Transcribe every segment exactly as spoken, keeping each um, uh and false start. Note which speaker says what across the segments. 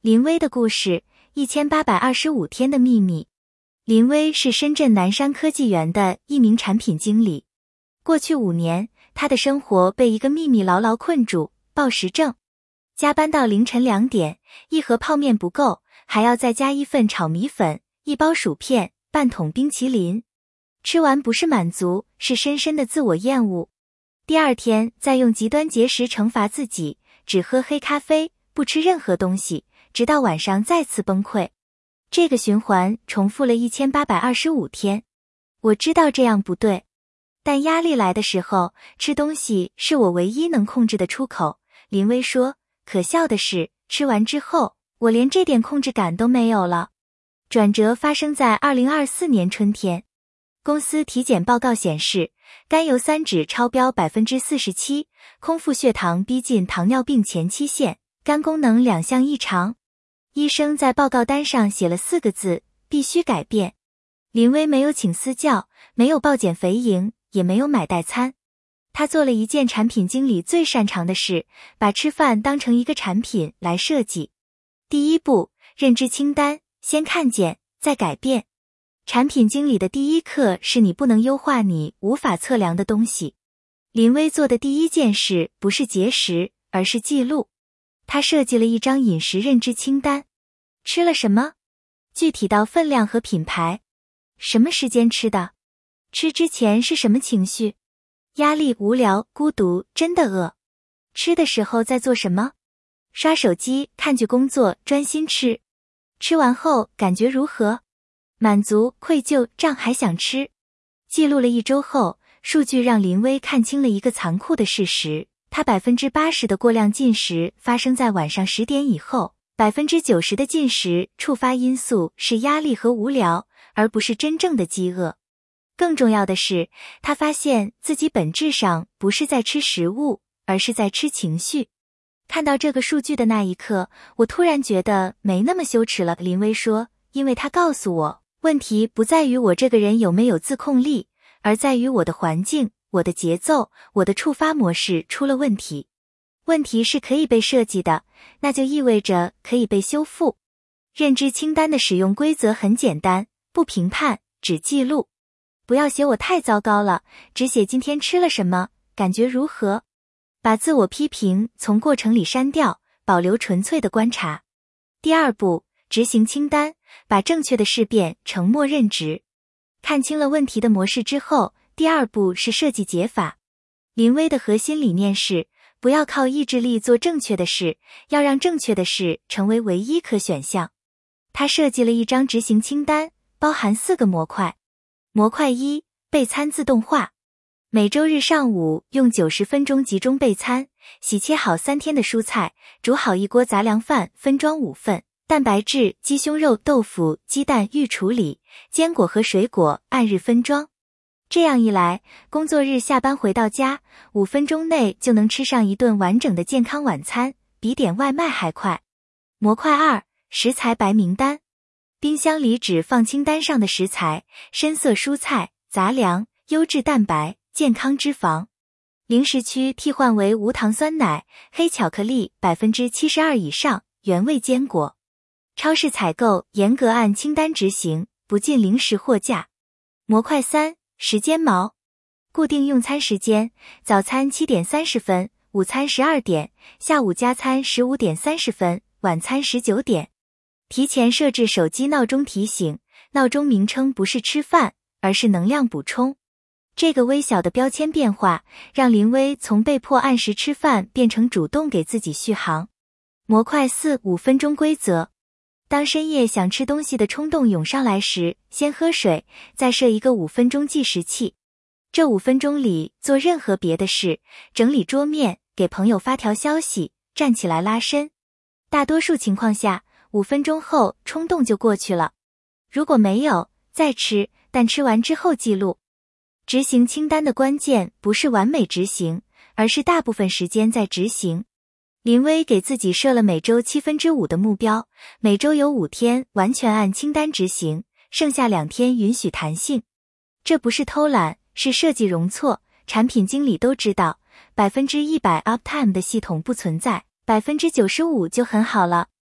Speaker 1: 林薇的故事，一千八百二十五天的秘密。林薇是深圳南山科技园的一名产品经理。过去五年，她的生活被一个秘密牢牢困住，暴食症。加班到凌晨两点，一盒泡面不够，还要再加一份炒米粉，一包薯片，半桶冰淇淋。吃完不是满足，是深深的自我厌恶。第二天再用极端节食惩罚自己，只喝黑咖啡，不吃任何东西，直到晚上再次崩溃。这个循环重复了一千八百二十五天。我知道这样不对，但压力来的时候，吃东西是我唯一能控制的出口。林薇说，可笑的是，吃完之后，我连这点控制感都没有了。转折发生在二零二四年春天。公司体检报告显示，甘油三酯超标 百分之四十七， 空腹血糖逼近糖尿病前期线，肝功能两项异常。医生在报告单上写了四个字，必须改变。林薇没有请私教，没有报减肥营，也没有买代餐。她做了一件产品经理最擅长的事，把吃饭当成一个产品来设计。第一步，认知清单，先看见，再改变。产品经理的第一课是你不能优化你无法测量的东西。林薇做的第一件事不是节食，而是记录。她设计了一张饮食认知清单，吃了什么？具体到分量和品牌。什么时间吃的？吃之前是什么情绪？压力、无聊、孤独、真的饿。吃的时候在做什么？刷手机、看剧、工作、专心吃。吃完后感觉如何？满足、愧疚、胀还想吃。记录了一周后，数据让林薇看清了一个残酷的事实，她 百分之八十 的过量进食发生在晚上十点以后， 百分之九十 的进食触发因素是压力和无聊，而不是真正的饥饿。更重要的是，她发现自己本质上不是在吃食物，而是在吃情绪。看到这个数据的那一刻，我突然觉得没那么羞耻了。林薇说，因为她告诉我，问题不在于我这个人有没有自控力，而在于我的环境、我的节奏、我的触发模式出了问题。问题是可以被设计的，那就意味着可以被修复。认知清单的使用规则很简单，不评判，只记录。不要写我太糟糕了，只写今天吃了什么，感觉如何。把自我批评从过程里删掉，保留纯粹的观察。第二步，执行清单，把正确的事变成默认值。看清了问题的模式之后，第二步是设计解法。林薇的核心理念是，不要靠意志力做正确的事，要让正确的事成为唯一可选项。她设计了一张执行清单，包含四个模块。模块一，备餐自动化。每周日上午用九十分钟集中备餐，洗切好三天的蔬菜，煮好一锅杂粮饭，分装五份。蛋白质、鸡胸肉、豆腐、鸡蛋预处理，坚果和水果按日分装。这样一来，工作日下班回到家，五分钟内就能吃上一顿完整的健康晚餐，比点外卖还快。模块二，食材白名单。冰箱里只放清单上的食材，深色蔬菜、杂粮、优质蛋白、健康脂肪。零食区替换为无糖酸奶、黑巧克力 百分之七十二 以上，原味坚果。超市采购严格按清单执行，不进零食货架。模块三，时间锚。固定用餐时间，早餐七点三十分，午餐十二点，下午加餐十五点三十分，晚餐十九点。提前设置手机闹钟提醒，闹钟名称不是吃饭，而是能量补充。这个微小的标签变化，让林薇从被迫按时吃饭变成主动给自己续航。模块四，五分钟规则。当深夜想吃东西的冲动涌上来时，先喝水，再设一个五分钟计时器。这五分钟里做任何别的事，整理桌面，给朋友发条消息，站起来拉伸。大多数情况下，五分钟后冲动就过去了。如果没有，再吃，但吃完之后记录。执行清单的关键不是完美执行，而是大部分时间在执行。林薇给自己设了每周七分之五的目标，每周有五天完全按清单执行，剩下两天允许弹性。这不是偷懒，是设计容错。产品经理都知道， 百分之百 uptime 的系统不存在， 百分之九十五 就很好了。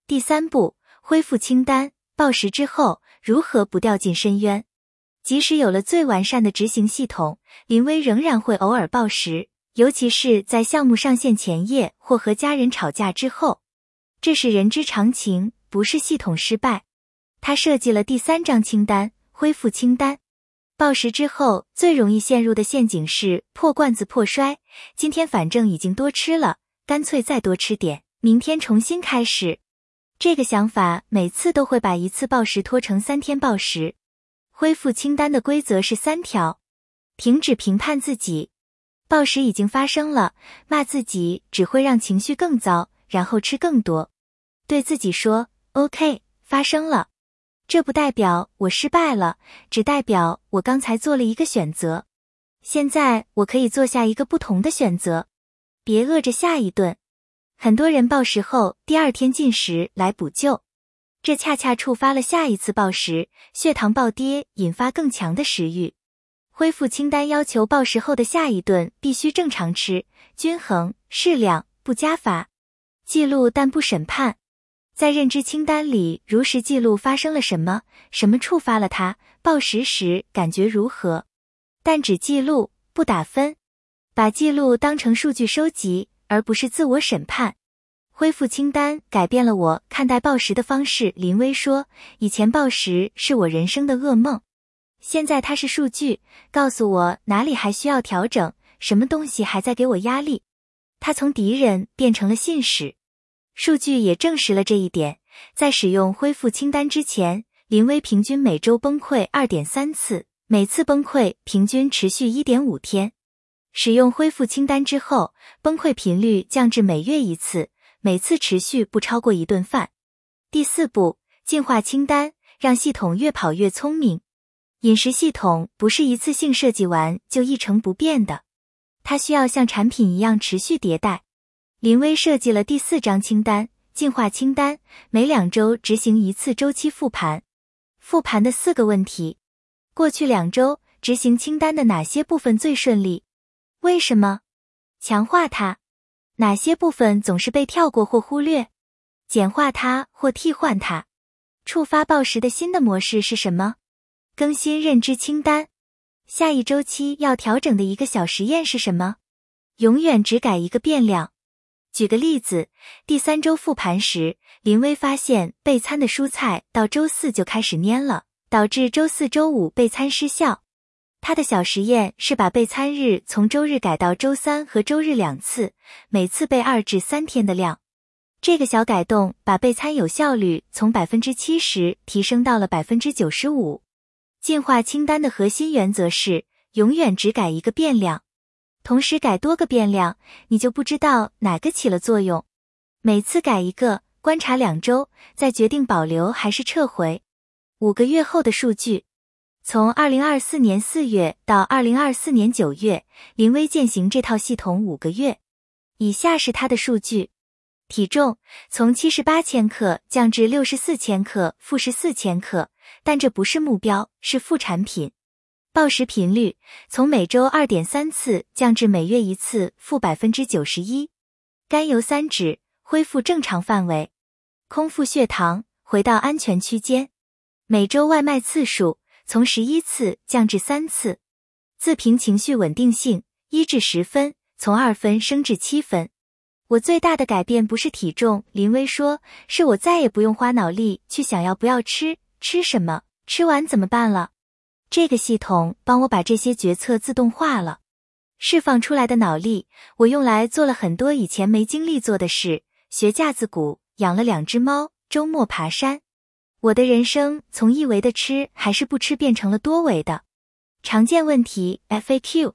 Speaker 1: 第三步，恢复清单，暴食之后如何不掉进深渊。即使有了最完善的执行系统，林薇仍然会偶尔暴食，尤其是在项目上线前夜或和家人吵架之后。这是人之常情，不是系统失败。他设计了第三张清单，恢复清单。暴食之后最容易陷入的陷阱是破罐子破摔，今天反正已经多吃了，干脆再多吃点，明天重新开始。这个想法每次都会把一次暴食拖成三天暴食。恢复清单的规则是三条：停止评判自己，暴食已经发生了，骂自己只会让情绪更糟，然后吃更多。对自己说 OK， 发生了，这不代表我失败了，只代表我刚才做了一个选择，现在我可以做下一个不同的选择。别饿着下一顿。很多人暴食后第二天进食来补救，这恰恰触发了下一次暴食，血糖暴跌，引发更强的食欲。恢复清单要求暴食后的下一顿必须正常吃，均衡、适量，不加法。记录但不审判。在认知清单里如实记录发生了什么，什么触发了它，暴食时感觉如何。但只记录，不打分。把记录当成数据收集，而不是自我审判。恢复清单改变了我看待暴食的方式，林薇说，以前暴食是我人生的噩梦，现在它是数据，告诉我哪里还需要调整，什么东西还在给我压力。它从敌人变成了信使。数据也证实了这一点，在使用恢复清单之前，林薇平均每周崩溃 二点三 次，每次崩溃平均持续 一点五 天。使用恢复清单之后，崩溃频率降至每月一次，每次持续不超过一顿饭。第四步，进化清单，让系统越跑越聪明。饮食系统不是一次性设计完就一成不变的，它需要像产品一样持续迭代。林薇设计了第四张清单，进化清单，每两周执行一次周期复盘。复盘的四个问题：过去两周执行清单的哪些部分最顺利？为什么？强化它。哪些部分总是被跳过或忽略？简化它或替换它。触发暴食的新的模式是什么？更新认知清单。下一周期要调整的一个小实验是什么？永远只改一个变量。举个例子，第三周复盘时，林薇发现备餐的蔬菜到周四就开始蔫了，导致周四周五备餐失效。他的小实验是把备餐日从周日改到周三和周日两次，每次备二至三天的量。这个小改动把备餐有效率从 百分之七十 提升到了 百分之九十五。进化清单的核心原则是永远只改一个变量。同时改多个变量，你就不知道哪个起了作用。每次改一个，观察两周，再决定保留还是撤回。五个月后的数据。从二零二四年四月到二零二四年九月，林薇践行这套系统五个月。以下是它的数据：体重从七十八千克降至六十四千克，负十四千克，但这不是目标，是副产品。暴食频率从每周 二点三 次降至每月一次，负 百分之九十一。甘油三酯恢复正常范围。空腹血糖回到安全区间。每周外卖次数从十一次降至三次。自评情绪稳定性一至十分，从二分升至七分。我最大的改变不是体重，林薇说，是我再也不用花脑力去想要不要吃，吃什么，吃完怎么办了。这个系统帮我把这些决策自动化了。释放出来的脑力，我用来做了很多以前没精力做的事，学架子鼓，养了两只猫，周末爬山。我的人生从一维的吃还是不吃变成了多维的。常见问题 F A Q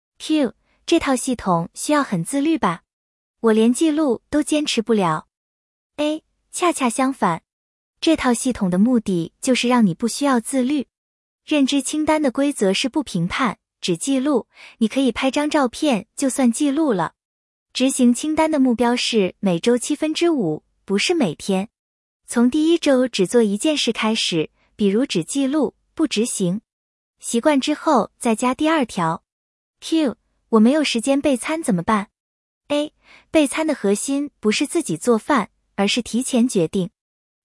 Speaker 1: Q 这套系统需要很自律吧？我连记录都坚持不了。A 恰恰相反，这套系统的目的就是让你不需要自律。认知清单的规则是不评判，只记录，你可以拍张照片就算记录了。执行清单的目标是每周七分之五，不是每天。从第一周只做一件事开始，比如只记录，不执行。习惯之后再加第二条。Q 我没有时间备餐怎么办？ A 备餐的核心不是自己做饭，而是提前决定。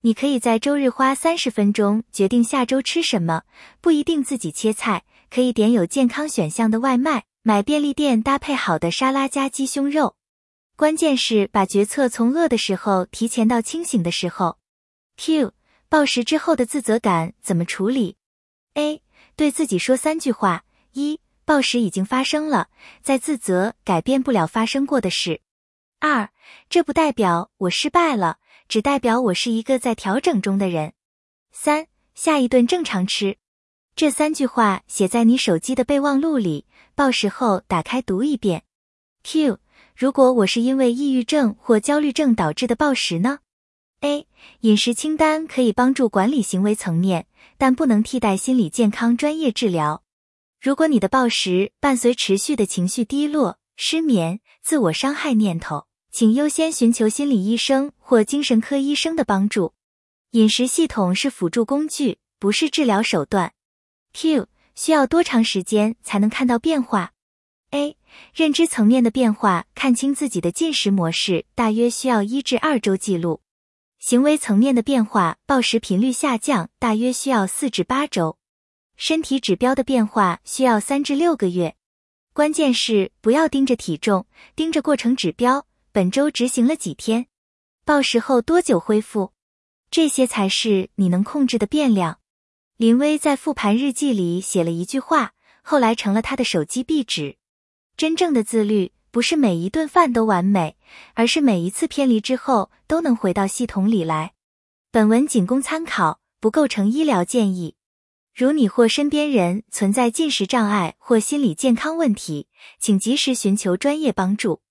Speaker 1: 你可以在周日花三十分钟决定下周吃什么，不一定自己切菜，可以点有健康选项的外卖，买便利店搭配好的沙拉加鸡胸肉。关键是把决策从饿的时候提前到清醒的时候。Q. 暴食之后的自责感怎么处理？ A. 对自己说三句话。一. 暴食已经发生了，在自责改变不了发生过的事。二. 这不代表我失败了，只代表我是一个在调整中的人。三. 下一顿正常吃。这三句话写在你手机的备忘录里，暴食后打开读一遍。Q. 如果我是因为抑郁症或焦虑症导致的暴食呢？ A. 饮食清单可以帮助管理行为层面，但不能替代心理健康专业治疗。如果你的暴食伴随持续的情绪低落、失眠、自我伤害念头，请优先寻求心理医生或精神科医生的帮助。饮食系统是辅助工具，不是治疗手段。Q. 需要多长时间才能看到变化？ A. 认知层面的变化，看清自己的进食模式，大约需要一至二周记录。行为层面的变化，暴食频率下降，大约需要四至八周。身体指标的变化需要三至六个月。关键是不要盯着体重，盯着过程指标，本周执行了几天？暴食后多久恢复？这些才是你能控制的变量。林薇在复盘日记里写了一句话，后来成了她的手机壁纸。真正的自律，不是每一顿饭都完美，而是每一次偏离之后都能回到系统里来。本文仅供参考，不构成医疗建议。如你或身边人存在进食障碍或心理健康问题，请及时寻求专业帮助。